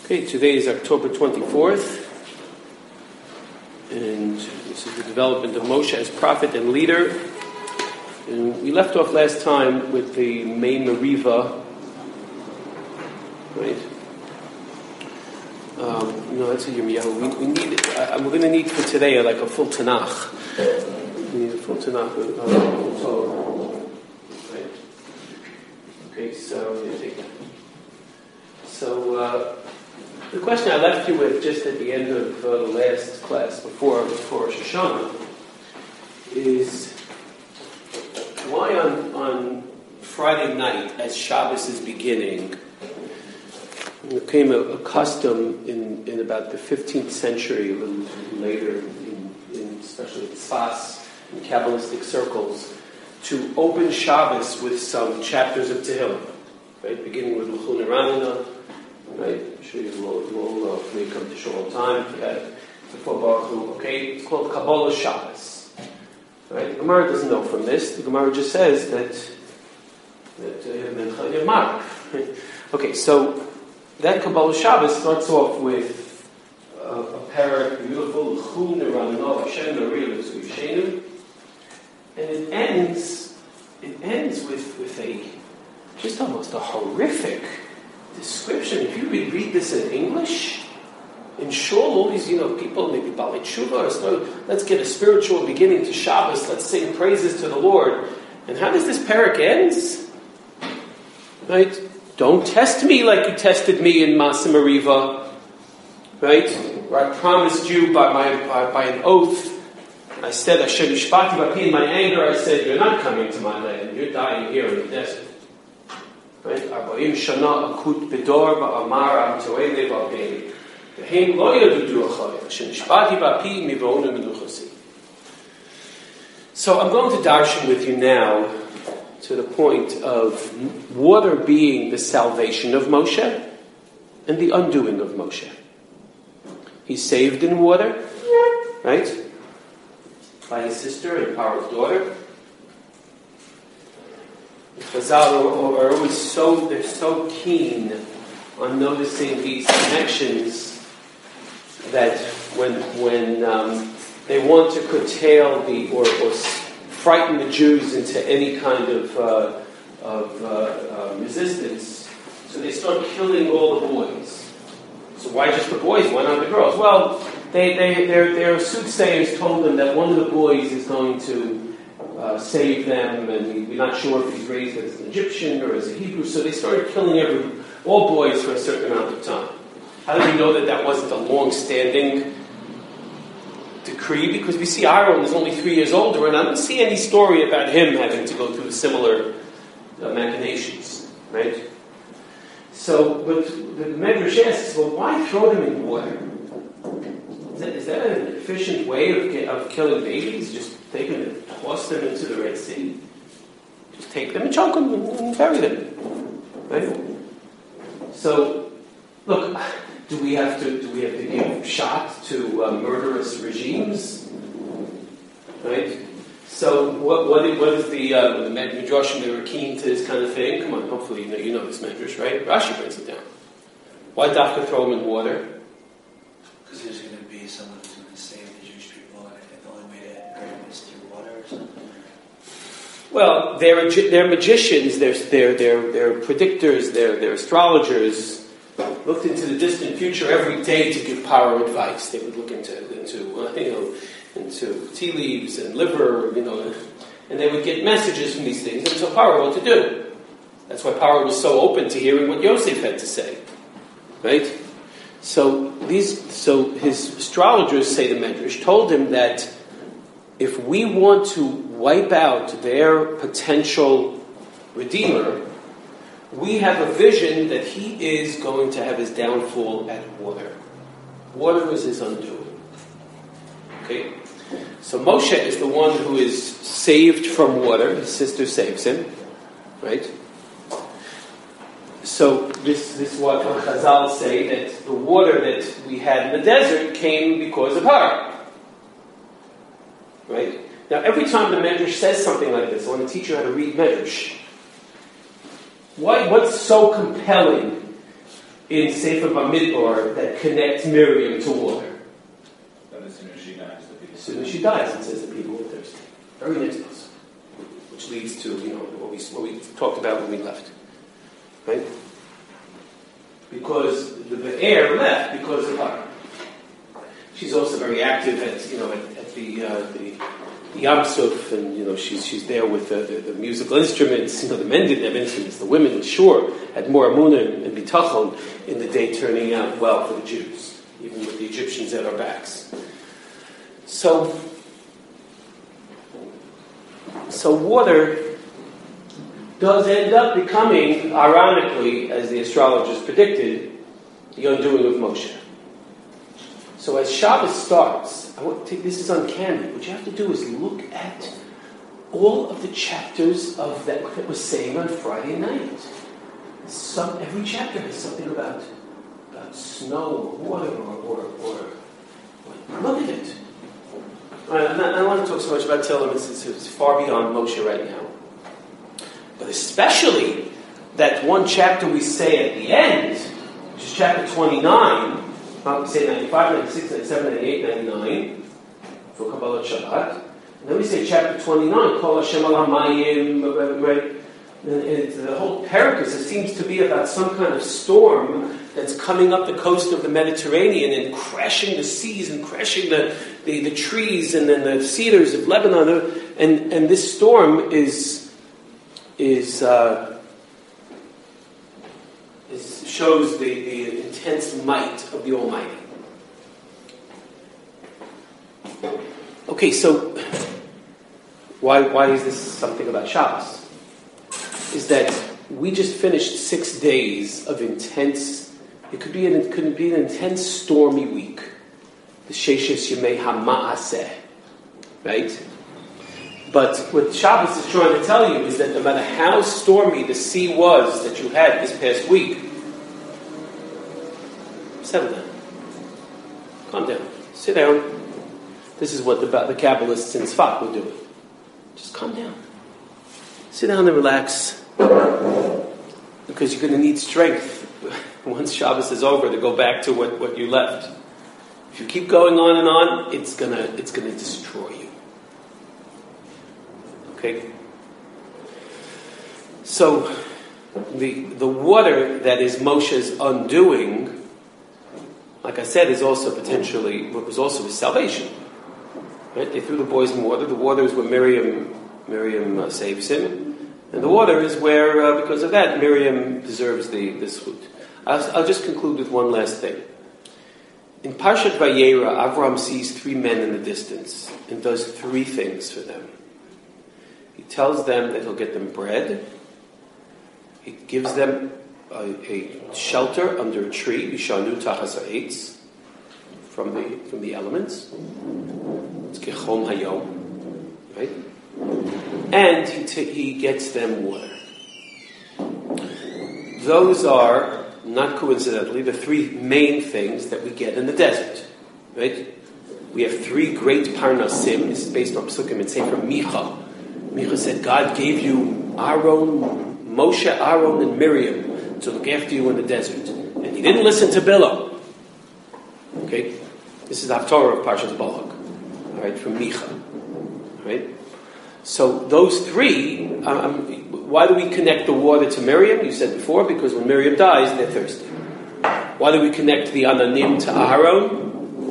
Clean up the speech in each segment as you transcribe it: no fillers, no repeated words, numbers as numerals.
Okay, today is October 24th, and this is the development of Moshe as prophet and leader. And we left off last time with the Mei Meriva, right? That's a Yirmiyahu. We need. We're going to need for today like a full Tanakh. We need a full Tanakh. Right? Okay, so I'm going to take that. So. The question I left you with just at the end of the last class before Rosh Hashanah is why on Friday night, as Shabbos is beginning, there came a custom in about the 15th century, a little later, in especially Tzfas and Kabbalistic circles, to open Shabbos with some chapters of Tehillim, right? Beginning with L'chun Ranina. Right, I'm sure you all may come to show all the time. Okay, it's called Kabbalah Shabbos. Right, the Gemara doesn't know from this. The Gemara just says that okay, so that Kabbalah Shabbos starts off with a parak, beautiful L'chun Ranina Hashem Nariel Tzvishenu, and it ends with a just almost a horrific description. If you read this in English, in shul, all these people, maybe Balei Tshuva, let's get a spiritual beginning to Shabbos. Let's sing praises to the Lord. And how does this parak ends? Right? Don't test me like you tested me in Masa Meriva. Right? Where I promised you by an oath. I said, Asher Nishbati Bapi, in my anger, I said, you're not coming to my land. You're dying here in the desert. Right? 40 shana akut bedor ba'amar am toele ba'bein. V'heim lo yadudu achayah. Shenishbati ba'pi mivonu menuchasi. So I'm going to darshan with you now to the point of water being the salvation of Moshe and the undoing of Moshe. He's saved in water, right? By his sister and Paro's daughter. Chazal are always so keen on noticing these connections that when they want to curtail or frighten the Jews into any kind of resistance, so they start killing all the boys. So why just the boys? Why not the girls? Well, their soothsayers told them that one of the boys is going to save them, and we're not sure if he's raised as an Egyptian or as a Hebrew, so they started killing all boys for a certain amount of time. How do we know that wasn't a long-standing decree? Because we see Aaron is only 3 years older, and I don't see any story about him having to go through similar machinations, right? So, but the Medrash asks, well, why throw them in water? Is that an efficient way of killing babies? Just take them and toss them into the Red Sea? Just take them and choke them and bury them, right? So, look, do we have to give shot to murderous regimes, right? So, what is the Midrashim that are keen to this kind of thing? Come on, hopefully you know this Midrash, right? Rashi brings it down. Why Dafka throw them in water? Because there's going to be someone who's going to save the Jewish people, and I think the only way to hurt them is through water or something. Well, they're magicians, they're predictors, they're astrologers. Looked into the distant future every day to give power advice. They would look into tea leaves and liver, and they would get messages from these things and tell Paro what to do. That's why Paro was so open to hearing what Yosef had to say, right? So his astrologers, say the Medrash, told him that if we want to wipe out their potential redeemer, we have a vision that he is going to have his downfall at water. Water is his undoing. Okay? So Moshe is the one who is saved from water. His sister saves him. Right? So this is what Chazal say, that the water that we had in the desert came because of her. Right? Now every time the Medrash says something like this, I want to teach you how to read Medrash. What's so compelling in Sefer Bamidbar that connect Miriam to water. But as soon as she dies, As soon as she dies, it says the people were thirsty. Very next verse. Which leads to, what we talked about when we left. Right? Because the heir left because of her. She's also very active at the Yam Suf, and she's there with the musical instruments. The men didn't have instruments. The women, sure, had more amunah and bitachon in the day, turning out well for the Jews, even with the Egyptians at our backs. So water does end up becoming, ironically, as the astrologers predicted, the undoing of Moshe. So as Shabbos starts, this is uncanny. What you have to do is look at all of the chapters of that was saying on Friday night. Every chapter has something about snow or water or look at it. I don't want to talk so much about Tehillim. It's far beyond Moshe right now. But especially that one chapter we say at the end, which is chapter 29, we say 95, 96, 97, 98, 99 for Kabbalah Shabbat. And then we say chapter 29, Kol Hashem al Hamayim, right? And the whole parakah seems to be about some kind of storm that's coming up the coast of the Mediterranean and crashing the seas and crashing the trees and then the cedars of Lebanon. And this storm shows the intense might of the Almighty. Okay, so why is this something about Shabbos? Is that we just finished 6 days of intense. It could be an intense stormy week. The Sheshes Yemei HaMaaseh, right? But what Shabbos is trying to tell you is that no matter how stormy the sea was that you had this past week, settle down. Calm down. Sit down. This is what the Kabbalists in Tzfat would do. Just calm down. Sit down and relax. Because you're going to need strength once Shabbos is over to go back to what you left. If you keep going on and on, it's gonna destroy you. Okay? So the water that is Moshe's undoing, like I said, is also potentially what was also his salvation. Right? They threw the boys in water. The water is where Miriam saves him. And the water is where, because of that, Miriam deserves the zchut. I'll just conclude with one last thing. In Parshat Vayera, Avram sees 3 men in the distance and does 3 things for them. He tells them that he'll get them bread. He gives them a shelter under a tree, Bishanu Tachas Ha'etz, from the elements. It's Gechom Hayom, right? And he gets them water. Those are, not coincidentally, the 3 main things that we get in the desert. Right? We have 3 great parnasim. This is based on Psukim and Sefer Micha. Micha said, God gave you Moshe, Aaron, and Miriam to look after you in the desert. And he didn't listen to Bilam. Okay? This is Haftorah of Parshas Balak. All right, from Micha. All right? So those 3, why do we connect the water to Miriam? You said before, because when Miriam dies, they're thirsty. Why do we connect the Ananim to Aaron?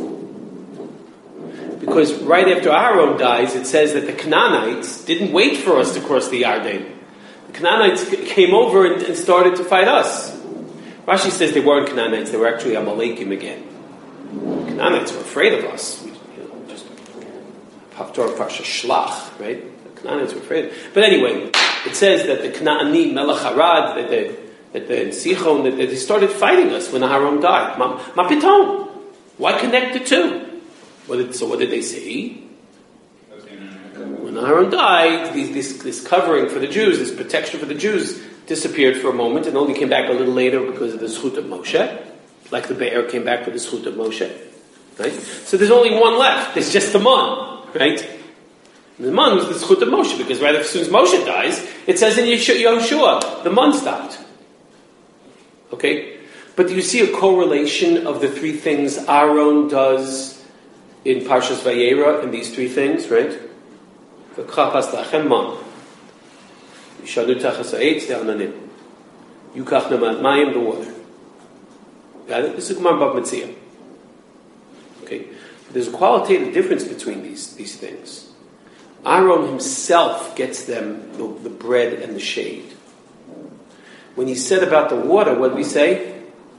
Because right after Aaron dies, it says that the Canaanites didn't wait for us to cross the Yarden. The Canaanites came over and started to fight us. Rashi says they weren't Canaanites, they were actually Amalekim again. The Canaanites were afraid of us. Just Haftorah Parsha Shlach, right? Canaanites were afraid. But anyway, it says that the Canaanim, Melech Harad, that the Sichon, that they started fighting us when Aaron died. Ma piton. Why connect the 2? So what did they say? When Aaron died, this covering for the Jews, this protection for the Jews, disappeared for a moment and only came back a little later because of the zchut of Moshe. Like the Be'er came back for the zchut of Moshe. Right? So there's only one left. There's just the man. Right? And the man was the zchut of Moshe, because right as soon as Moshe dies, it says in Yehoshua, the man stopped. Okay? But do you see a correlation of the three things Aaron does in Parshas Vayera in these three things, right? V'chapas lachem man. Yishadu tachas ha'etz de'ananim. Yukach namad mayim, the water. Got it? This is Gemara Bava Metzia. Okay? There's a qualitative difference between these things. Aaron himself gets them the bread and the shade. When he said about the water, what did we say?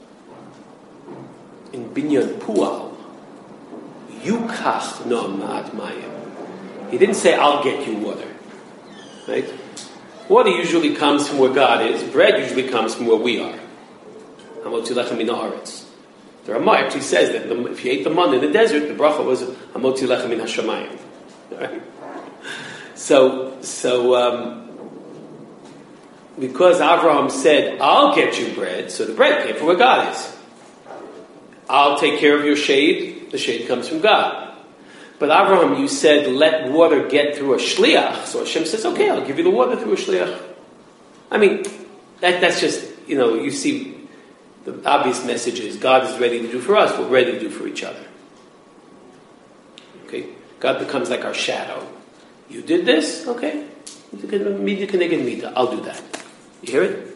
In Binyan Pual, Yukach namad mayim. He didn't say, I'll get you water. Right? Water usually comes from where God is. Bread usually comes from where we are. There are actually says that if you ate the man in the desert, the bracha was Hamotzi lechem min hashamayim. Right? So because Avraham said, I'll get you bread, so the bread came from where God is. I'll take care of your shade, the shade comes from God. But Avraham, you said, let water get through a shliach. So Hashem says, okay, I'll give you the water through a shliach. I mean, that's just, you see, the obvious message is God is ready to do for us, we're ready to do for each other. Okay? God becomes like our shadow. You did this? Okay. I'll do that. You hear it?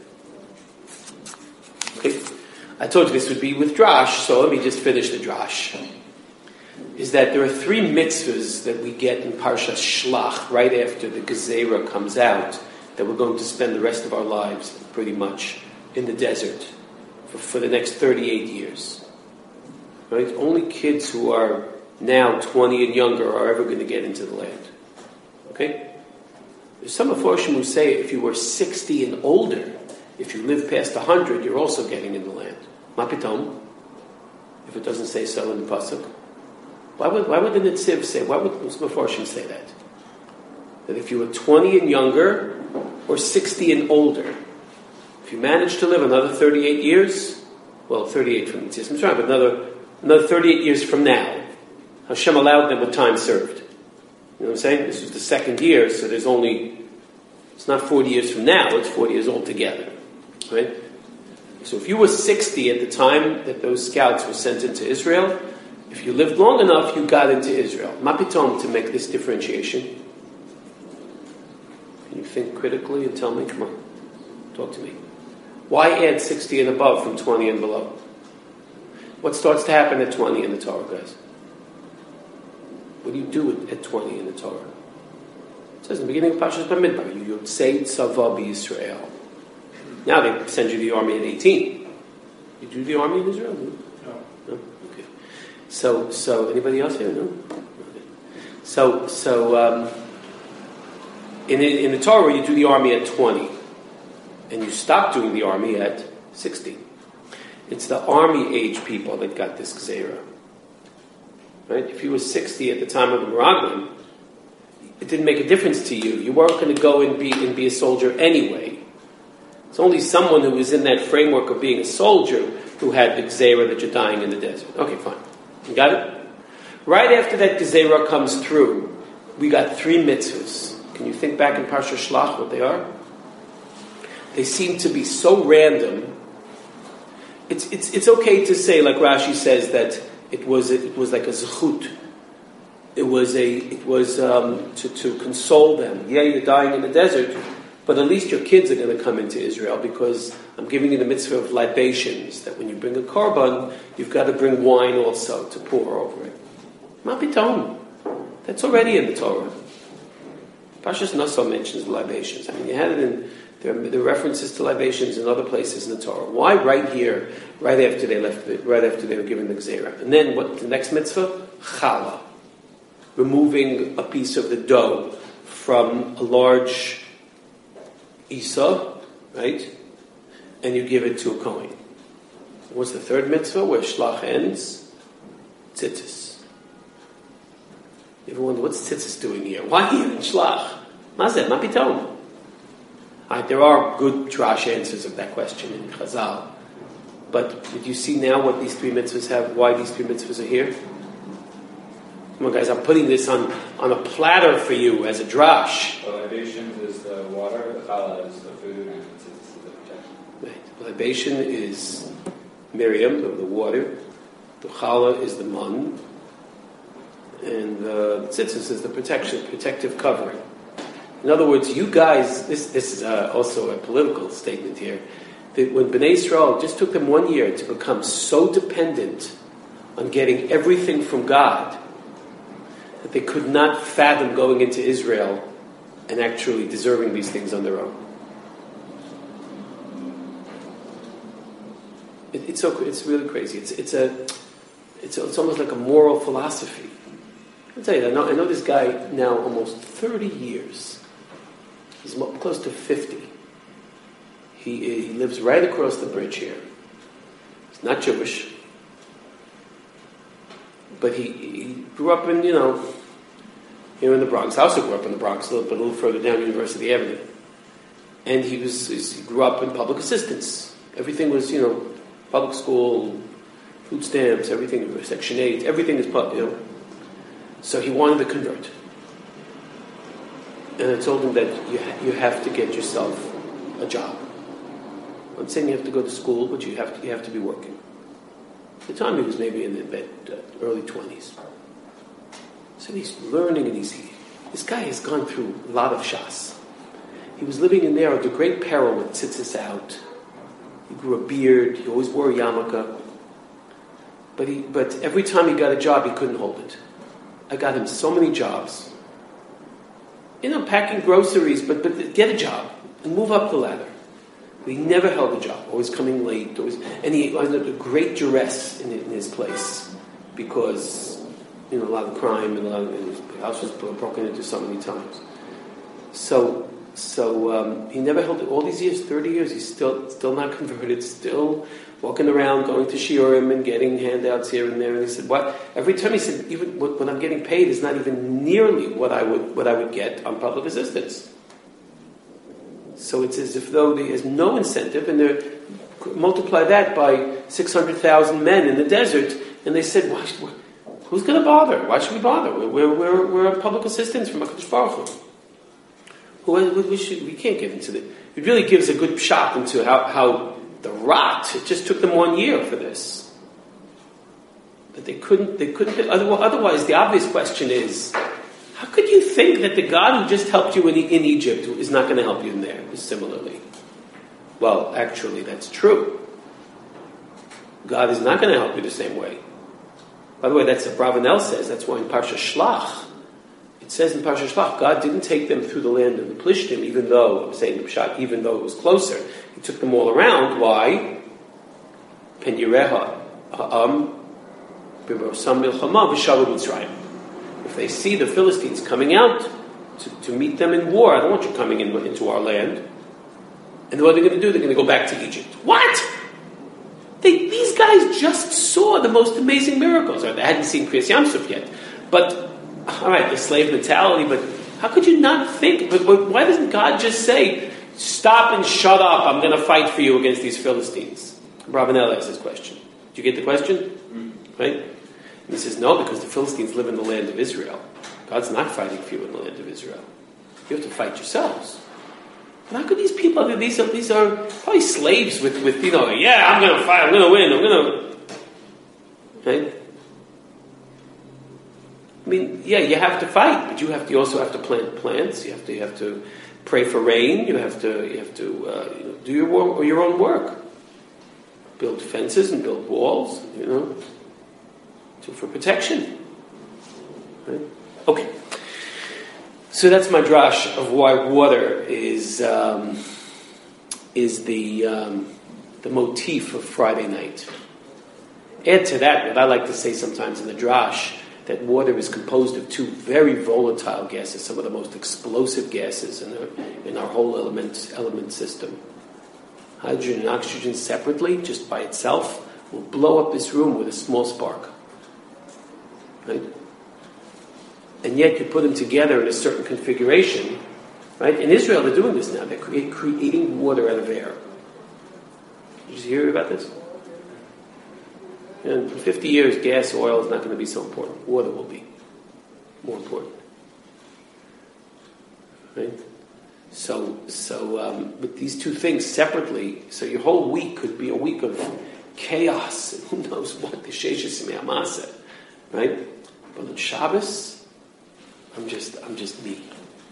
Okay. I told you this would be with drash, so let me just finish the drash. Is that there are three mitzvahs that we get in Parshas Shlach right after the Gezerah comes out that we're going to spend the rest of our lives pretty much in the desert for the next 38 years. Right? Only kids who are now 20 and younger are ever going to get into the land. Okay? There's some Meforshim who say if you were 60 and older, if you live past 100, you're also getting in the land. Ma pitom, if it doesn't say so in the pasuk. Why would the Netziv say? Why would Meforshim say that? That if you were 20 and younger, or 60 and older, if you manage to live another 38 years, well, 38 from the Netziv Mitzrayim, but another 38 years from now, Hashem allowed them with time served. You know what I'm saying? This was the second year, so it's not 40 years from now, it's 40 years altogether. Right? So if you were 60 at the time that those scouts were sent into Israel, if you lived long enough, you got into Israel. Mapitom to make this differentiation. Can you think critically and tell me? Come on, talk to me. Why add 60 and above from 20 and below? What starts to happen at 20 in the Torah, guys? What do you do at 20 in the Torah? It says in the beginning of Parshas Bamidbar, you say Tzava b'Yisrael. Now they send you to the army at 18. You do the army in Israel? No. Okay. So anybody else here? No. Okay. So in the Torah you do the army at 20, and you stop doing the army at 60. It's the army age people that got this gzeira. Right? If you were 60 at the time of the Meraglim, it didn't make a difference to you. You weren't going to go and be a soldier anyway. It's only someone who was in that framework of being a soldier who had the gzeira that you're dying in the desert. Okay, fine. You got it? Right after that gzeira comes through, we got three mitzvahs. Can you think back in Parsha Shlach what they are? They seem to be so random. It's okay to say, like Rashi says, that it was like a zechut. It was to console them. Yeah, you're dying in the desert, but at least your kids are going to come into Israel because I'm giving you the mitzvah of libations, that when you bring a korban, you've got to bring wine also to pour over it. Ma pitom. That's already in the Torah. Parshas Naso mentions libations. I mean, you had it in there are references to libations in other places in the Torah. Why right here, right after they were given the Gzeira? And then what? The next mitzvah, challah, removing a piece of the dough from a large isa, right? And you give it to a kohen. What's the third mitzvah where shlach ends? Tzitzis. You ever wonder what's tzitzis doing here? Why here in shlach? Mazeh, ma pitom. There are good drash answers of that question in Chazal. But did you see now what these three mitzvahs have? Why these three mitzvahs are here? Come on, guys, I'm putting this on a platter for you as a drash. The libations is the water, the challah is the food, and it's the protection. Right. Libation is Miriam, of the water. The challah is the mun. And the tzitzis is the protective covering. In other words, you guys, this is also a political statement here, that when Bnei Israel, just took them 1 year to become so dependent on getting everything from God that they could not fathom going into Israel and actually deserving these things on their own. It's really crazy. It's almost like a moral philosophy. I'll tell you, I know this guy now almost 30 years. He's close to 50. He lives right across the bridge here. He's not Jewish. But he grew up in, here in the Bronx. I also grew up in the Bronx, a little further down University Avenue. And he grew up in public assistance. Everything was, public school, food stamps, everything, Section 8, everything is public, So he wanted to convert. And I told him that you have to get yourself a job. I'm saying you have to go to school, but you have to be working. At the time he was maybe in the early 20s. So he's learning, and this guy has gone through a lot of shas. He was living in there under great peril with tzitzis out. He grew a beard. He always wore a yarmulke. But every time he got a job, he couldn't hold it. I got him so many jobs. Packing groceries, but get a job and move up the ladder. But he never held a job, always coming late. And he ended up a great duress in his place because, a lot of crime and his house was broken into so many times. So he never held it. All these years, 30 years, he's still not converted, still walking around, going to shiurim and getting handouts here and there. And he said, "What?" Every time he said, "Even when I'm getting paid, is not even nearly what I would get on public assistance." So it's as if though there is no incentive, and they multiply that by 600,000 men in the desert, and they said, "Who's going to bother? Why should we bother? We're a public assistance from HaKadosh Baruch Hu. We can't get into it." It really gives a good shot into how the rot. It just took them 1 year for this, but they couldn't. Otherwise, the obvious question is, how could you think that the God who just helped you in Egypt is not going to help you in there similarly? Well, actually, that's true. God is not going to help you the same way. By the way, that's what Bravanel says. That's why in Parsha Shlach, it says in Parsha Shlach, God didn't take them through the land of the Plishtim, even though it was closer. He took them all around. Why? Pen Yireha Ha'am B'Rosam Milchama V'Shavu Mitzrayim. If they see the Philistines coming out to meet them in war, I don't want you coming into our land. And what are they going to do? They're going to go back to Egypt. What? These guys just saw the most amazing miracles. Or they hadn't seen Kriyas Yamsuf yet. But, all right, the slave mentality, but how could you not think? But why doesn't God just say, stop and shut up, I'm going to fight for you against these Philistines? Bravanel asks this question. Did you get the question? Mm-hmm. Right? And he says, no, because the Philistines live in the land of Israel. God's not fighting for you in the land of Israel. You have to fight yourselves. But how could these people, these are probably slaves with I'm going to fight, I'm going to win, right? I mean, yeah, you have to fight, but you also have to plant plants. You have to pray for rain. You have to do your own work. Build fences and build walls, for protection. Right? Okay. So that's my drash of why water is the motif of Friday night. Add to that what I like to say sometimes in the drash, that water is composed of two very volatile gases, some of the most explosive gases in our whole element system. Hydrogen and oxygen separately, just by itself, will blow up this room with a small spark. Right? And yet you put them together in a certain configuration, right? In Israel, they're doing this now. They're creating water out of air. Did you hear about this? In 50 years, gas, oil is not going to be so important. Water will be more important. Right? So with these two things separately, so your whole week could be a week of chaos, and who knows what, the Sheshes Yemei HaMaaseh, right? But on Shabbos, I'm just me.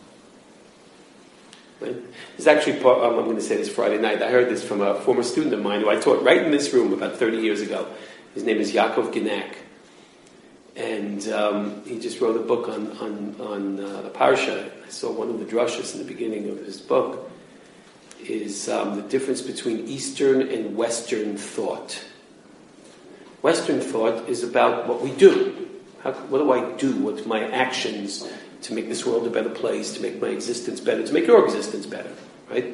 Right? There's actually part, I'm going to say this Friday night. I heard this from a former student of mine who I taught right in this room about 30 years ago. His name is Yaakov Genak. And he just wrote a book on the Parsha. I saw one of the drushes in the beginning of his book is the difference between Eastern and Western thought. Western thought is about what we do. What do I do? What's my actions to make this world a better place, to make my existence better, to make your existence better, right?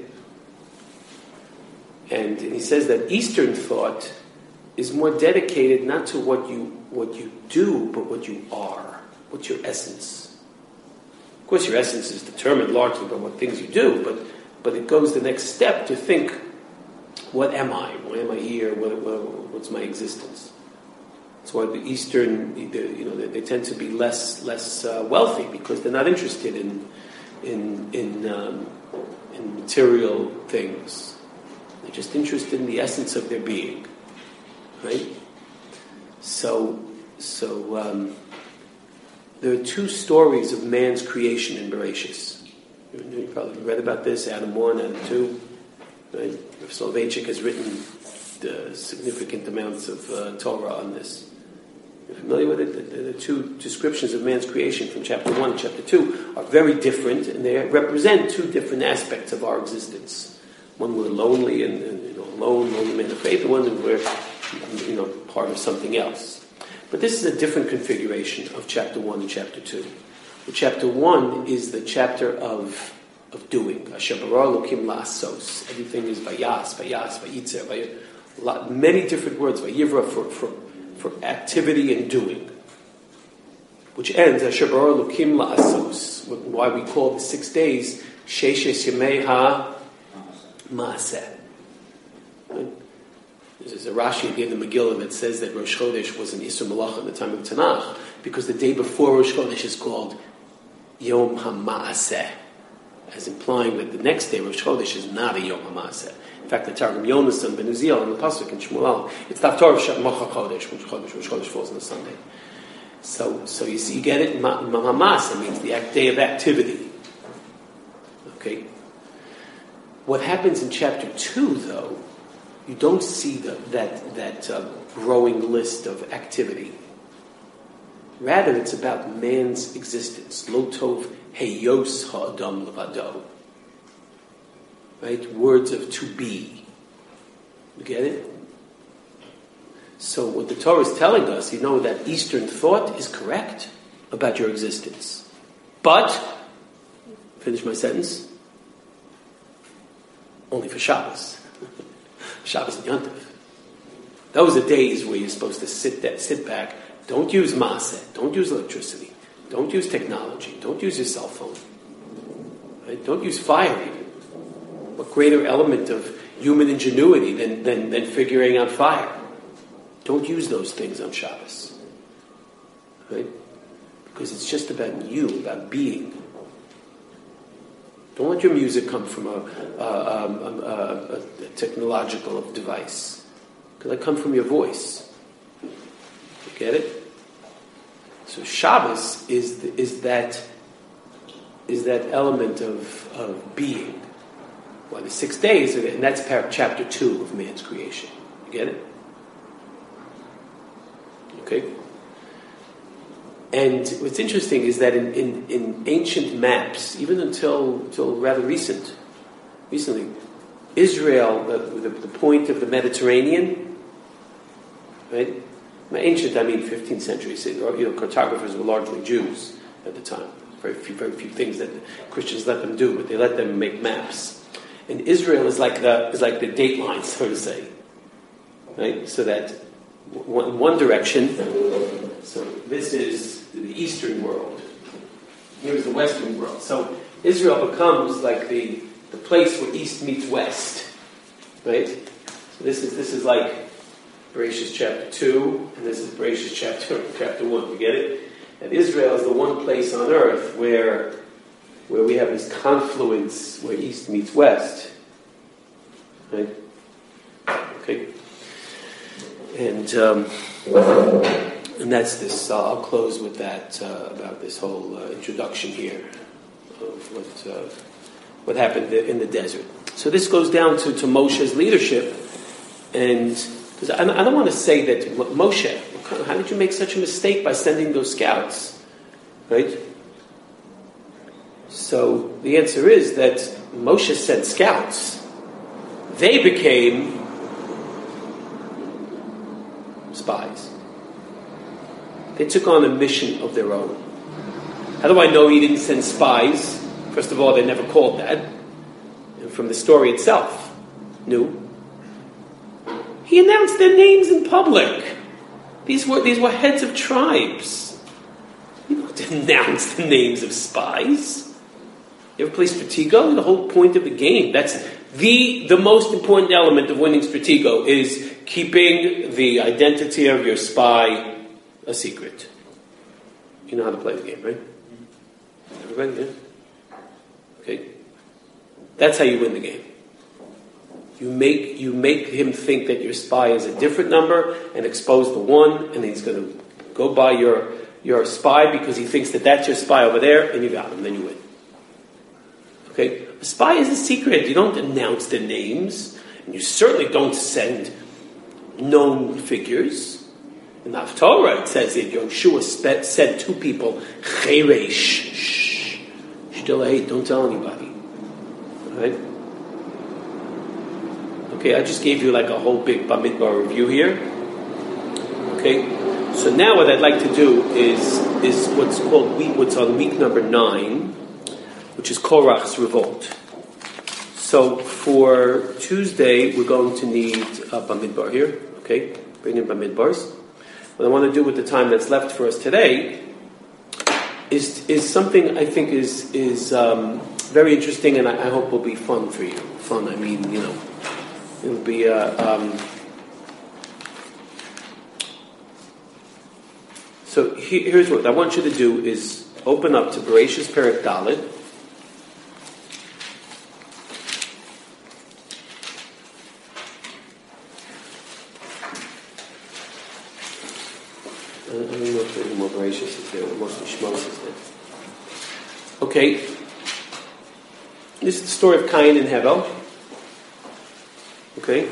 And he says that Eastern thought is more dedicated not to what you do, but what you are. What's your essence? Of course, your essence is determined largely by what things you do, but it goes the next step to think, what am I? Why am I here? What's my existence? That's why the Eastern, they tend to be less wealthy because they're not interested in material things. They're just interested in the essence of their being, right? So there are two stories of man's creation in Bereshis. You probably read about this, Adam 1, Adam 2. Right? Soloveitchik has written significant amounts of Torah on this. You're familiar with it? The two descriptions of man's creation from chapter 1 and chapter 2 are very different, and they represent two different aspects of our existence. One we're lonely and lonely man of faith, and one we're part of something else. But this is a different configuration of chapter 1 and chapter 2. The chapter 1 is the chapter of doing. Asher bara Elokim la'asos. Everything is vayas, vayitzer, many different words, vayivra for activity and doing. Which ends, Asher bara Elokim la'asos. Why we call the 6 days, Sheshes Yemei HaMaaseh. Right? There's a Rashi at the end of the Megillah that says that Rosh Chodesh was an Isur Malacha in the time of Tanakh, because the day before Rosh Chodesh is called Yom HaMaaseh, as implying that the next day, Rosh Chodesh, is not a Yom HaMaaseh. In fact, the Targum Yonasan Ben Uziel on the Pasuk in Shmuel, it's the Haftarah of Mocha Chodesh, Rosh Chodesh falls on a Sunday. So you see, you get it? HaMaaseh means the day of activity. Okay? What happens in chapter 2, though, you don't see that growing list of activity. Rather, it's about man's existence. Lo tov heyos ha'adam levado. Right? Words of to be. You get it? So what the Torah is telling us, that Eastern thought is correct about your existence. But, finish my sentence, only for Shabbos. Shabbos and Yontif. Those are days where you're supposed to sit back. Don't use maaseh. Don't use electricity. Don't use technology. Don't use your cell phone. Right? Don't use fire even. What greater element of human ingenuity than figuring out fire? Don't use those things on Shabbos. Right? Because it's just about you, about being. Don't let your music come from a technological device. Because it come from your voice. You get it? So Shabbos is that element of being. Well, the 6 days, and that's chapter 2 of man's creation. You get it? Okay? And what's interesting is that in ancient maps, even until rather recently, Israel, the point of the Mediterranean, right? By ancient, I mean 15th century. Cartographers were largely Jews at the time. Very few things that Christians let them do, but they let them make maps. And Israel is like the date line, so to say, right? So that one direction. So this is the Eastern world. Here's the Western world. So Israel becomes like the place where East meets West, right? So this is like Bereshis chapter 2, and this is Bereshis chapter 1. You get it? And Israel is the one place on earth where we have this confluence where East meets West, right? Okay. And that's this. I'll close with that about this whole introduction here of what happened in the desert. So this goes down to Moshe's leadership, and because I don't want to say that Moshe, how did you make such a mistake by sending those scouts, right? So the answer is that Moshe sent scouts. They became spies. They took on a mission of their own. How do I know he didn't send spies? First of all, they're never called that. And from the story itself, no. He announced their names in public. These were heads of tribes. You don't announce the names of spies. You ever play Stratego? The whole point of the game. That's the most important element of winning Stratego is keeping the identity of your spy a secret. You know how to play the game, right? Everybody, yeah? Okay. That's how you win the game. You make him think that your spy is a different number and expose the one, and he's going to go by your spy because he thinks that that's your spy over there, and you got him, then you win. Okay? A spy is a secret. You don't announce their names, and you certainly don't send known figures. In the Haftorah, it says that Yoshua said to people, Cheresh, Shtilahate, don't tell anybody. Alright? Okay, I just gave you like a whole big Bamidbar review here. Okay? So now what I'd like to do is what's on week number 9, which is Korach's revolt. So for Tuesday, we're going to need Bamidbar here. Okay? Bring in Bamidbars. What I want to do with the time that's left for us today is something I think is very interesting, and I hope will be fun for you. Fun, I mean, it'll be So here's what I want you to do is open up to Bereshis Perek Dalet. I don't know if there's more Bereshis is there, or mostly Shmos is there. Okay. This is the story of Cain and Hevel. Okay.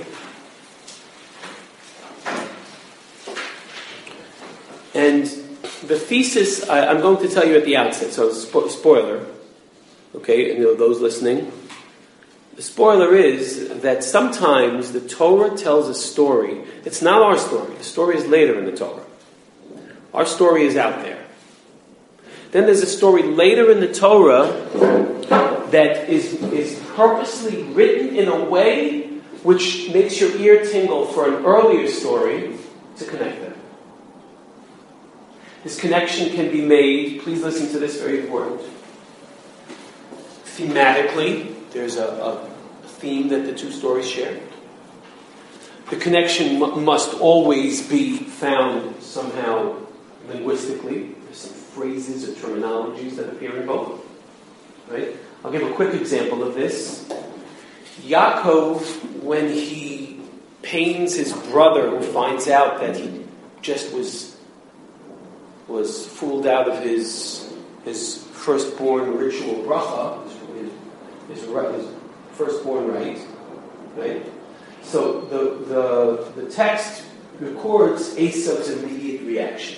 And the thesis, I'm going to tell you at the outset, so spoiler. Okay, and those listening. The spoiler is that sometimes the Torah tells a story. It's not our story. The story is later in the Torah. Our story is out there. Then there's a story later in the Torah that is purposely written in a way which makes your ear tingle for an earlier story to connect them. This connection can be made, please listen to this, very important. Thematically, there's a theme that the two stories share. The connection must always be found somehow linguistically. There's some phrases or terminologies that appear in both. Right? I'll give a quick example of this. Yaakov, when he pains his brother who finds out that he just was fooled out of his firstborn ritual bracha, his firstborn right? So the text records Esav's immediate reaction.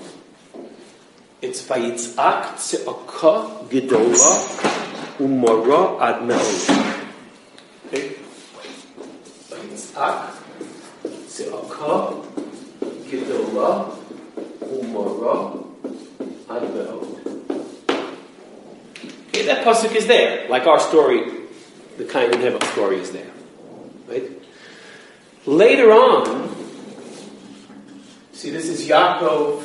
It's Vayitzak Tze'aka Gedola Umara Ad Me'od. Okay? Vayitzak Tze'aka Gedola Umara Ad Me'od. Okay, that pasuk is there. Like our story, the Cain and Hevel story is there. Right? Later on, see, this is Yaakov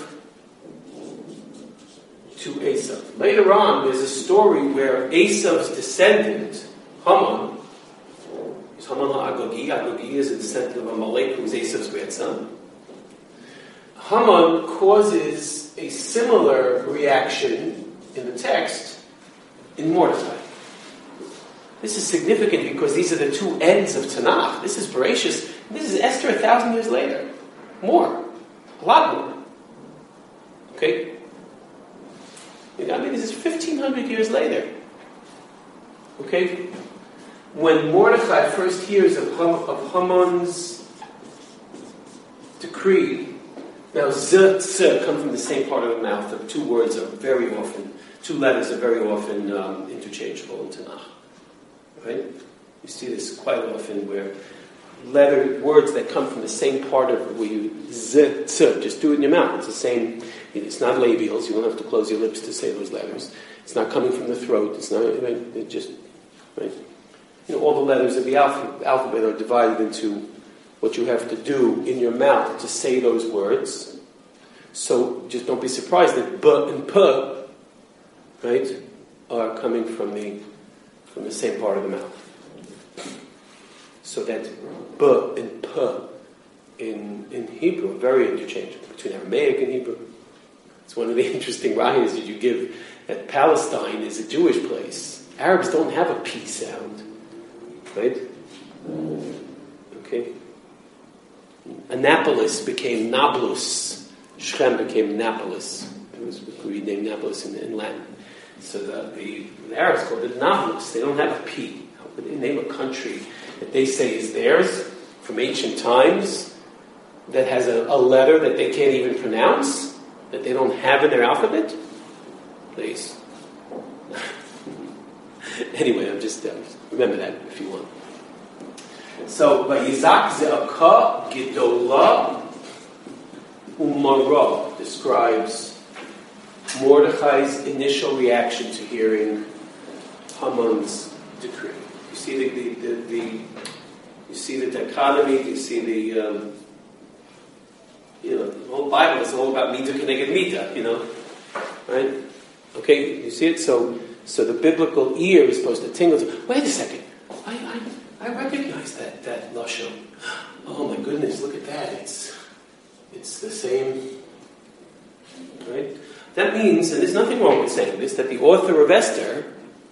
to Esav. Later on, there's a story where Esav's descendant, Haman, is Haman HaAgogi. Agogi is a descendant of Amalek, who's Esav's grandson. Haman causes a similar reaction in the text in Mordechai. This is significant because these are the two ends of Tanakh. This is Bereshis. This is Esther 1,000 years later. More. A lot more. Okay? I mean, this is 1,500 years later. Okay? When Mordechai first hears of Haman's decree, now z, tz come from the same part of the mouth. The two letters are very often interchangeable in Tanakh. Right? You see this quite often where words that come from the same part of where you z, tz, just do it in your mouth. It's the same. It's not labials. You don't have to close your lips to say those letters. It's not coming from the throat. It's not. It just right. All the letters of the alphabet are divided into what you have to do in your mouth to say those words. So just don't be surprised that b and p, right, are coming from the same part of the mouth. So that b and p in Hebrew are very interchangeable between Aramaic and Hebrew. It's one of the interesting rayas that you give that Palestine is a Jewish place. Arabs don't have a P sound. Right? Okay. Annapolis became Nablus. Shechem became Napolis. It was renamed Nablus in Latin. So the Arabs called it Nablus. They don't have a P. How could they name a country that they say is theirs from ancient times that has a letter that they can't even pronounce, that they don't have in their alphabet? Please. Anyway, I'm just remember that if you want. So, Vayizak Ze'aka Gedola Umara describes Mordechai's initial reaction to hearing Haman's decree. You see the dichotomy. You see the whole Bible is all about mita keneged mita. Right? Okay, you see it. So the biblical ear is supposed to tingle. Wait a second. I recognize that lashon. Oh my goodness! Look at that. It's the same. Right? That means, and there's nothing wrong with saying this, that the author of Esther,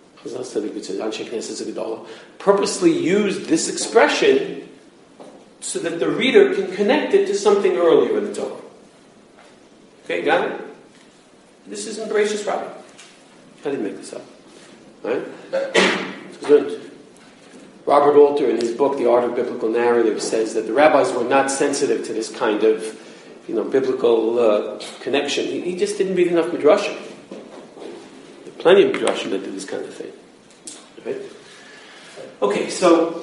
purposely used this expression so that the reader can connect it to something earlier in the Torah. Okay, got it? This isn't Bereshis Rabbah. I didn't make this up. Right? It's good. Robert Alter, in his book, The Art of Biblical Narrative, says that the rabbis were not sensitive to this kind of, biblical connection. He just didn't read enough midrashim. There are plenty of midrashim that do this kind of thing. Right? Okay, so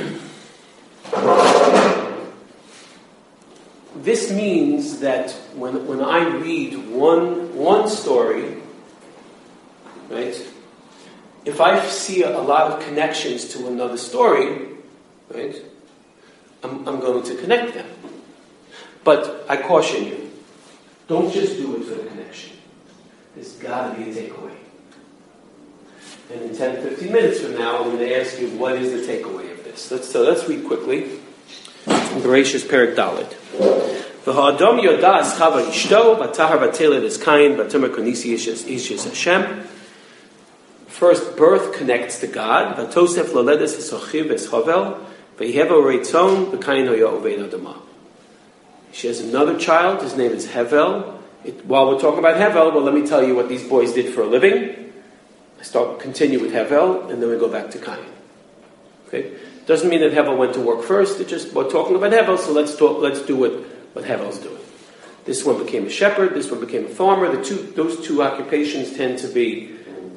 this means that when I read one story, right? If I see a lot of connections to another story, right, I'm going to connect them. But I caution you, don't just do it for the connection. There's got to be a takeaway. And in 10, 15 minutes from now, I'm going to ask you, what is the takeaway of this? Let's read quickly. Bereshis Perek Dalet. V'ha'adam yoda es chava ishto, v'tahar v'teled es kain, v'tomer konisi ish Hashem. First, birth connects to God. V'tosef loledes esochiv es havel, v'yehevo reitzon, v'kain hoya ovein adama. She has another child. His name is Hevel. While we're talking about Hevel, well, let me tell you what these boys did for a living. Continue with Hevel, and then we go back to Cain. Okay, doesn't mean that Hevel went to work first. It's just we're talking about Hevel, so let's do what Hevel's doing. This one became a shepherd. This one became a farmer. Those two occupations tend to be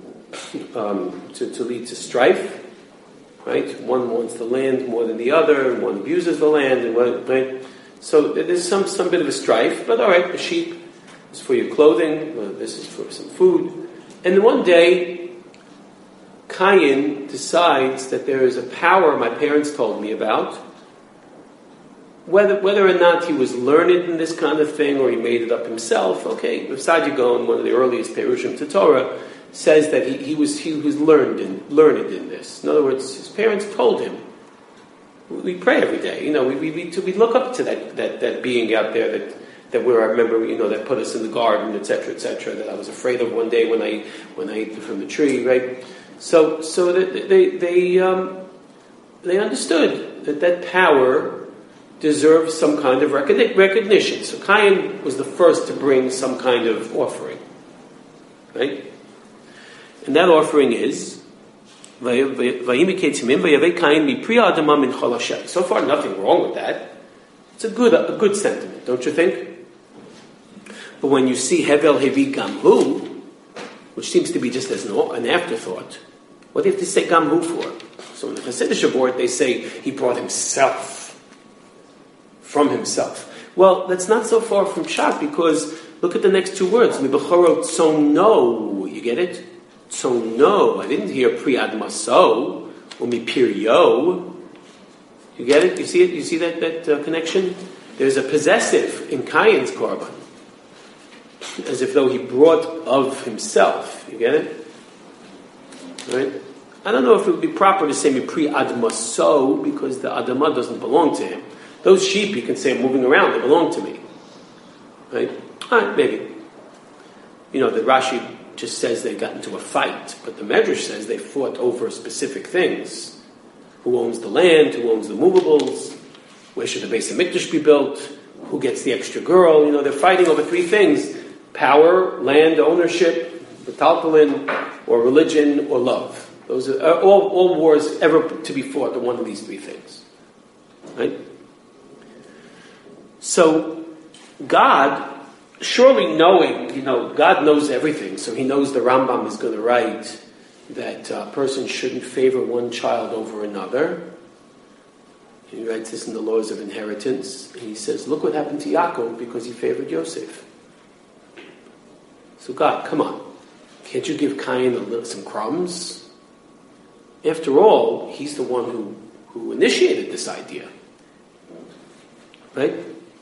to lead to strife. Right? One wants the land more than the other, and one abuses the land, and right. So there's some bit of a strife, but all right, the sheep is for your clothing, this is for some food. And then one day, Cain decides that there is a power my parents told me about. Whether or not he was learned in this kind of thing or he made it up himself, okay, Saadia Gaon, one of the earliest Perushim to Torah, says that he was learned in this. In other words, his parents told him. We pray every day, we look up to that being out there that I remember, that put us in the garden, etc., that I was afraid of one day when I ate from the tree, right? So that they understood that power deserves some kind of recognition. So Cain was the first to bring some kind of offering. Right? And that offering is so far, nothing wrong with that. It's a good sentiment, don't you think? But when you see Hevel Hevi Gamhu, which seems to be just as an afterthought, what do you have to say Gamhu for? So in the Hasidic board, they say he brought himself from himself. Well, that's not so far from Pshat, because look at the next two words. Mibechorot sono. You get it? So no, I didn't hear Priad Maso or Mipiryo. You get it? You see it? You see that connection? There's a possessive in Cain's korban, as if though he brought of himself. You get it? Right? I don't know if it would be proper to say Priad Maso, because the Adamah doesn't belong to him. Those sheep, you can say, are moving around, they belong to me. Right? Maybe. You know, the Rashi just says they got into a fight, but the Medrash says they fought over specific things. Who owns the land? Who owns the movables? Where should the Beis HaMikdash be built? Who gets the extra girl? You know, they're fighting over three things: power, land ownership, metaltalin, or religion, or love. Those are all wars ever to be fought are one of these three things. Right? So, God, surely knowing, God knows everything, so he knows the Rambam is going to write that a person shouldn't favor one child over another. He writes this in the Laws of Inheritance, and he says, look what happened to Yaakov because he favored Yosef. So God, come on, can't you give Cain some crumbs? After all, he's the one who initiated this idea. Right?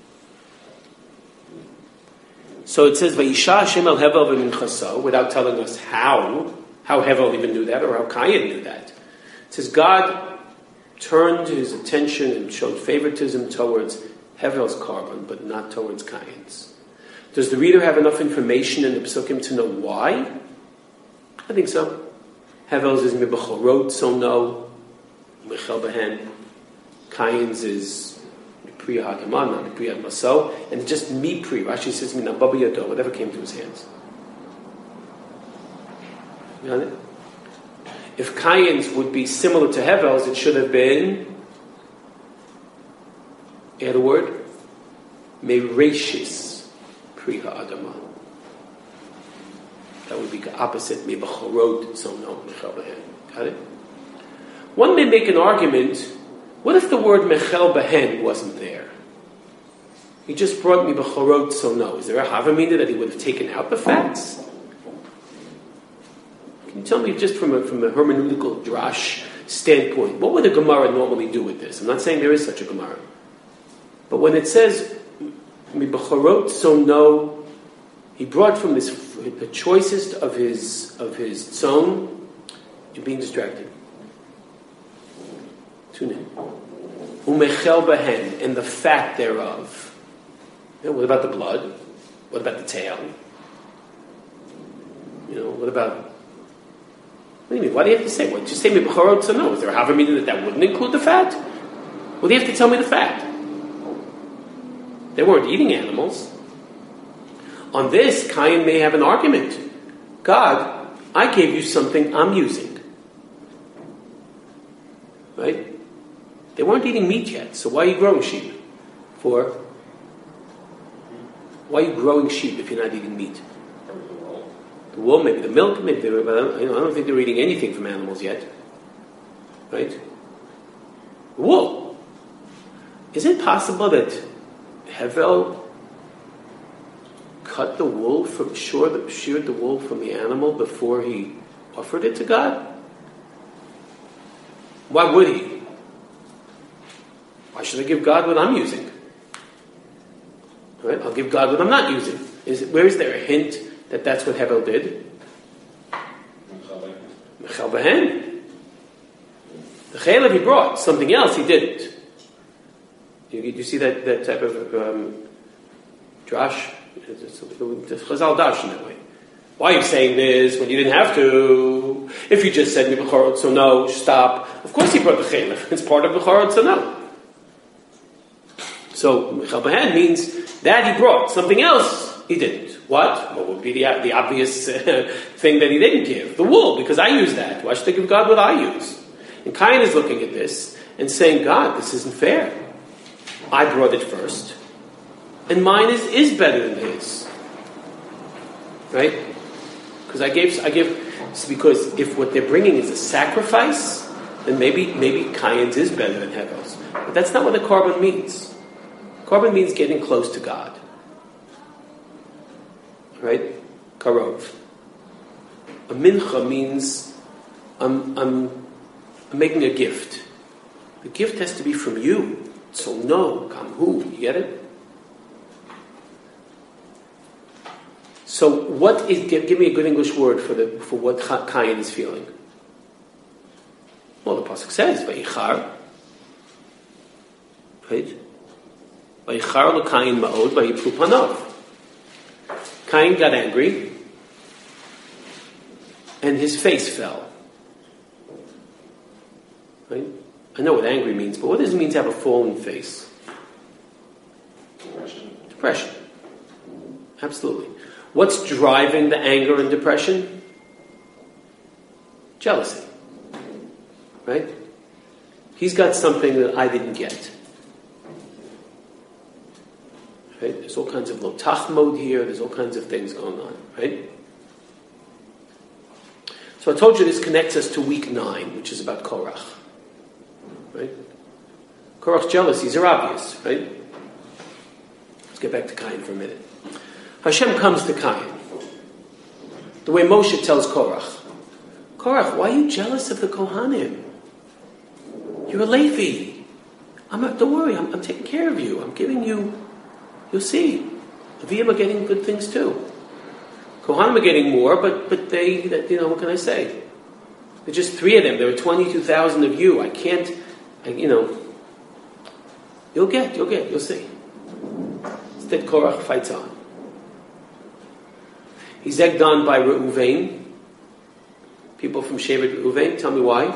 So it says, Vayisha Hashem el Hevel v'minchaso, without telling us how Hevel even knew that, or how Cain knew that. It says, God turned his attention and showed favoritism towards Hevel's korban, but not towards Cain's. Does the reader have enough information in the Pesukim to know why? I think so. Hevel's is Mibechorot, so no. Michel Behen. Cain's is Priya Hadaman, not Priya Maso, and just Mipri. Rashi says Minababa Yado, whatever came to his hands. You got it? If Cain's would be similar to Hevel's, it should have been, add a word, Mereshis Priya Adama. That would be the opposite, Mibechorot, so no, Michel Behen. Got it? One may make an argument. What if the word Mechel Behen wasn't there? He just brought me Bechorot, so no. Is there a Havamina that he would have taken out the facts? Can you tell me just from a hermeneutical drash standpoint, what would a Gemara normally do with this? I'm not saying there is such a Gemara. But when it says Bechorot, so no, he brought from this the choicest of his tzon. You're being distracted. Tune in. Umechel Behen, and the fat thereof. What about the blood? What about the tail? What about... What do you mean? Why do you have to say? What? Just say me b'chorot so no. Is there a havamina that wouldn't include the fat? Well, do you have to tell me the fat? They weren't eating animals. On this, Cain may have an argument. God, I gave you something I'm using. Right? They weren't eating meat yet, so why are you growing sheep? Why are you growing sheep if you're not eating meat? The wool, maybe the milk, maybe I don't think they're eating anything from animals yet. Right? Wool. Is it possible that Hevel cut the wool sheared the wool from the animal before he offered it to God? Why would he? Why should I give God what I'm using? Right? I'll give God what I'm not using. Where is there a hint that that's what Hevel did? Michal Behen. The chaylev he brought, something else he didn't. You see that type of drash? Chazal dash in that way. Why are you saying this when you didn't have to? If you just said Bechorot, so no, stop. Of course he brought the chaylev. It's part of Bechorot, so no. So Michal Behen means that he brought. Something else he didn't. What? What would be the obvious thing that he didn't give? The wool, because I use that. Why should I give God what I use? And Cain is looking at this and saying, God, this isn't fair. I brought it first. And mine is better than his. Right? Because because if what they're bringing is a sacrifice, then maybe Cain's is better than Hevel's. But that's not what a korban means. Korban means getting close to God. Right? Karov. A mincha means I'm making a gift. The gift has to be from you. So no, kamhu. You get it? So what is? Give me a good English word for what Cain is feeling. Well, the pasuk says vayichar. Right? Vayichar l'Cain ma'od vayiplu panav. Cain got angry, and his face fell. Right? I know what angry means, but what does it mean to have a fallen face? Depression. Absolutely. What's driving the anger and depression? Jealousy. Right? He's got something that I didn't get. Right? There's all kinds of lotach mode here. There's all kinds of things going on. Right? So I told you this connects us to week 9, which is about Korach. Right? Korach's jealousies are obvious. Right? Let's get back to Cain for a minute. Hashem comes to Cain. The way Moshe tells Korach, Korach, why are you jealous of the Kohanim? You're a Levi. Don't worry, I'm taking care of you. I'm giving you, you'll see. Leviim are getting good things too. Kohanim are getting more, but they, what can I say? There's just 3 of them. There are 22,000 of you. I can't, you'll see. Instead, Korach fights on. He's egged on by Reuven. People from Shevet Reuven, tell me why.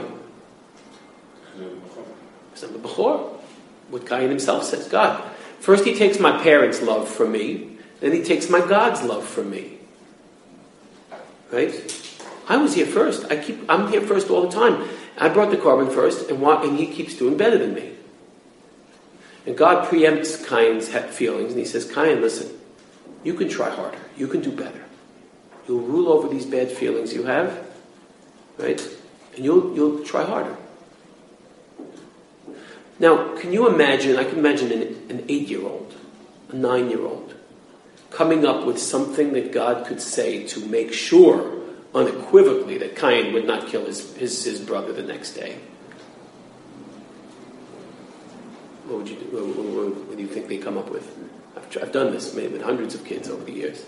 Because I'm the Bechor. What Cain himself says. God. First he takes my parents' love from me, then he takes my God's love from me. Right? I was here first. I'm here first all the time. I brought the korban first, and he keeps doing better than me. And God preempts Cain's feelings, and he says, Cain, listen, you can try harder. You can do better. You'll rule over these bad feelings you have, right? And you'll try harder. Now, can you imagine, I can imagine an 8-year-old, a 9-year-old, coming up with something that God could say to make sure, unequivocally, that Cain would not kill his brother the next day. What would you do? What do you think they come up with? I've done this maybe with hundreds of kids over the years.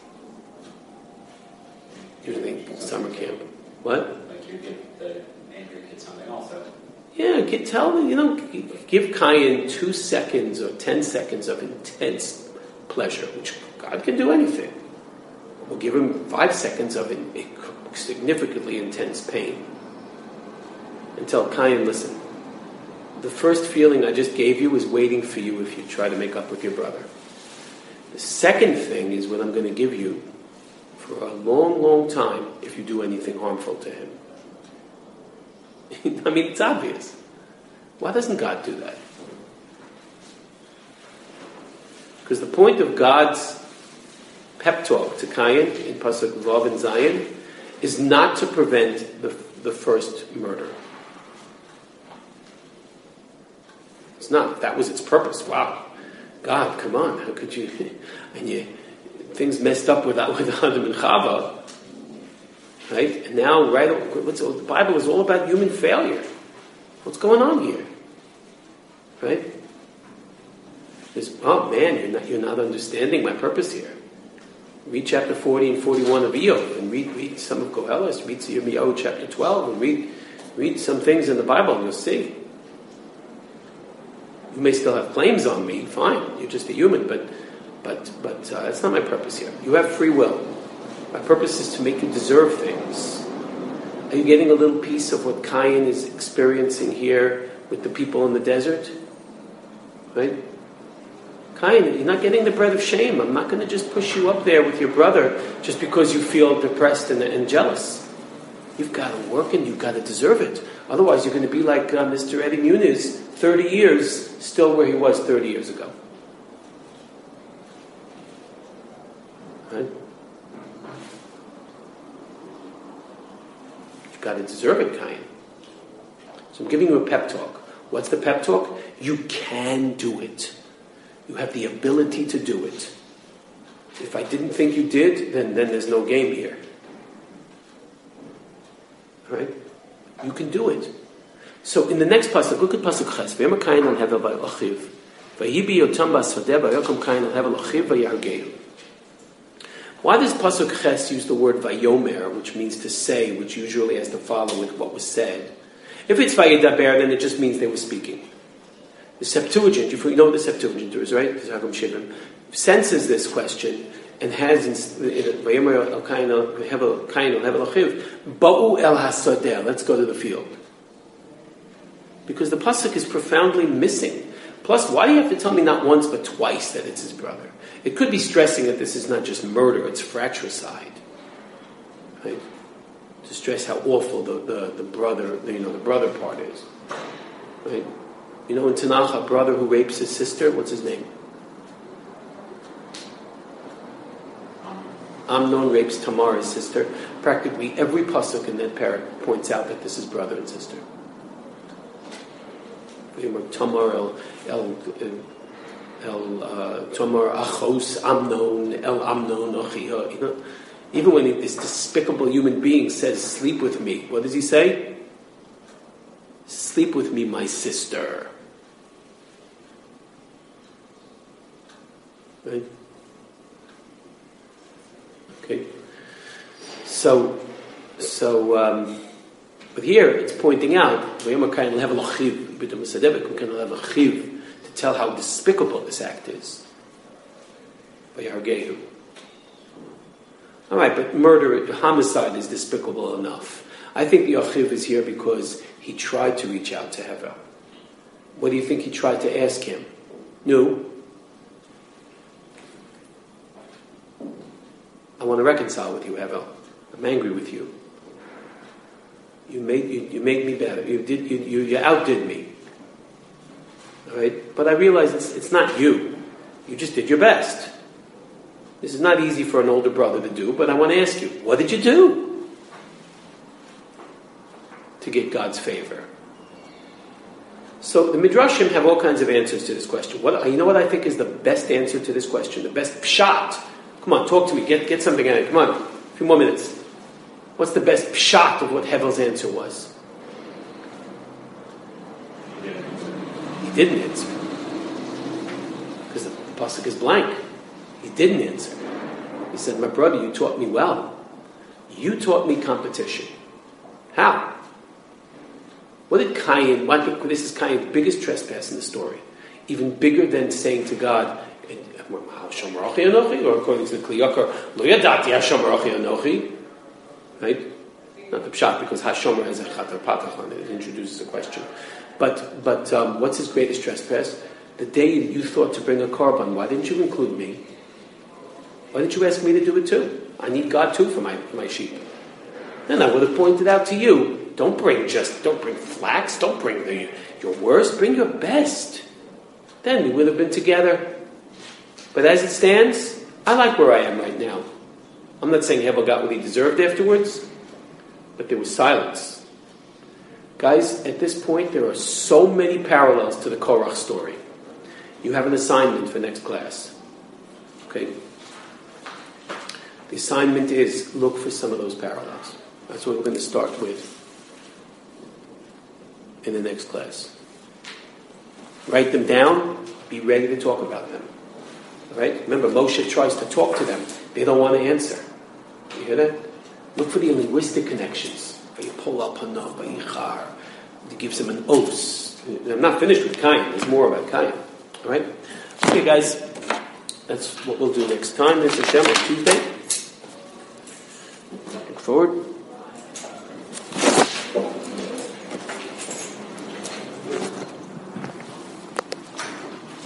Usually summer camp. What? Like you give the angry kid something also. Yeah, tell them, give Cain 2 seconds or 10 seconds of intense pleasure, which God can do anything. Or give him 5 seconds of significantly intense pain. And tell Cain, listen, the first feeling I just gave you is waiting for you if you try to make up with your brother. The second thing is what I'm going to give you for a long, long time if you do anything harmful to him. I mean, it's obvious. Why doesn't God do that? Because the point of God's pep talk to Cain in Pasuk Vav and Zayin is not to prevent the first murder. It's not. That was its purpose. Wow. God, come on. How could you... And things messed up with Adam and Chava. Right? And now, the Bible is all about human failure. What's going on here? Right? Oh man, you're not understanding my purpose here. Read chapter 40 and 41 of Iyov, and read some of Koheles, read Yirmiyahu chapter 12, and read some things in the Bible, and you'll see. You may still have claims on me, fine, you're just a human, but that's not my purpose here. You have free will. My purpose is to make you deserve things. Are you getting a little piece of what Cain is experiencing here with the people in the desert? Right? Cain, you're not getting the bread of shame. I'm not going to just push you up there with your brother just because you feel depressed and jealous. You've got to work and you've got to deserve it. Otherwise, you're going to be like Mr. Eddie Muniz, 30 years, still where he was 30 years ago. Right? You've got to deserve it, Cain. So I'm giving you a pep talk. What's the pep talk? You can do it. You have the ability to do it. If I didn't think you did, then there's no game here. Right? You can do it. So in the next pasuk, look at pasuk Ches. V'yom Cain al hevel v'achiv. V'yibi yotam b'asodeh v'yokom Cain al hevel achiv v'yargeu. Why does pasuk Ches use the word vayomer, which means to say, which usually has to follow with what was said? If it's vayidaber, then it just means they were speaking. The Septuagint, you know what the Septuagint is, right? Senses this question and has vayomer el Cain al hevel achiv ba'u el hasodeh. Let's go to the field. Because the pasuk is profoundly missing. Plus, why do you have to tell me not once but twice that it's his brother? It could be stressing that this is not just murder; it's fratricide, right? To stress how awful the brother, the brother part is, right? You know, in Tanakh, a brother who rapes his sister, what's his name? Amnon rapes Tamar, his sister. Practically every pasuk in that parak points out that this is brother and sister. Tamar Tamar achos Amnon el Amnon achiha. You know, even when this despicable human being says, "Sleep with me," what does he say? Sleep with me, my sister. Right? Okay. So, but here it's pointing out to tell how despicable this act is. All right, but murder, homicide is despicable enough. I think the achiv is here because he tried to reach out to Hevel. What do you think he tried to ask him? No. I want to reconcile with you, Hevel. I'm angry with you. You made me better. You outdid me. All right, but I realize it's not you. You just did your best. This is not easy for an older brother to do, but I want to ask you, what did you do to get God's favor? So the Midrashim have all kinds of answers to this question. You know what I think is the best answer to this question? The best pshat. Come on, talk to me. Get something out of it. Come on, a few more minutes. What's the best pshat of what Hevel's answer was? He didn't answer. Because the pasuk is blank. He didn't answer. He said, my brother, you taught me well. You taught me competition. How? What did Cain, this is Cain's biggest trespass in the story. Even bigger than saying to God, or according to the Kli Yakar, Lo yadati Hashomer achi anochi. Right? Not the pshat, because Hashomer has a chatar patach on it. It introduces a question. But what's his greatest trespass? The day you thought to bring a korban, why didn't you include me? Why didn't you ask me to do it too? I need God too for my sheep. Then I would have pointed out to you, don't bring flax, don't bring your worst, bring your best. Then we would have been together. But as it stands, I like where I am right now. I'm not saying Hevel got what he deserved afterwards, but there was silence. Guys, at this point, there are so many parallels to the Korach story. You have an assignment for next class. Okay? The assignment is look for some of those parallels. That's what we're going to start with in the next class. Write them down. Be ready to talk about them. All right? Remember, Moshe tries to talk to them. They don't want to answer. You hear that? Look for the linguistic connections. You pull up Hanav, Vayichar. It gives them an os. I'm not finished with Cain. There's more about Cain. All right? Okay, guys. That's what we'll do next time. This is Hashem on Tuesday. Look forward.